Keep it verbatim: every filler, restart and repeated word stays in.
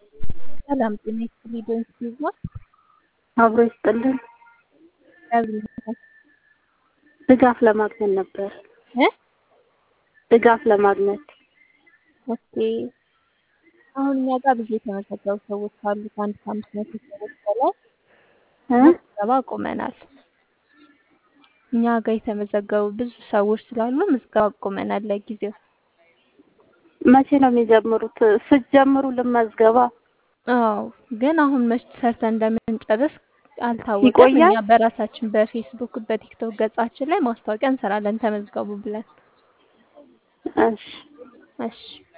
ሰላም ጤና ይስጥልኝ። ዶንኪ ነው አብሮ ይስጥልን። ያብልኝ ድጋፍ ለማግኘት ነበር። እ ድጋፍ ለማግኘት ኦኬ። አሁን እኛ ጋር ብዙ የተመዘገቡ ሰዎች አሉ። ከአንድ ከአምስት መቶ ሰዎች በላይ እ ምዝገባ አቁመናል። እኛ ጋር የተመዘገቡ ብዙ ሰዎች ስላሉ ምዝገባ አቁመናል ለጊዜው። መቼ ነው የሚጀምሩት? ስትጀምሩ ልመዝገባ። አዎ ግን አሁን መች ሰርተን እንደምንጨርስ አልታወቀም። ይቆያል? እኛ በራሳችን በፌስቡክ በቲክቶክ ገጻችን ላይ ማስታወቂያ እንሰራለን ተመዝገቡ ብለን። እሺ እሺ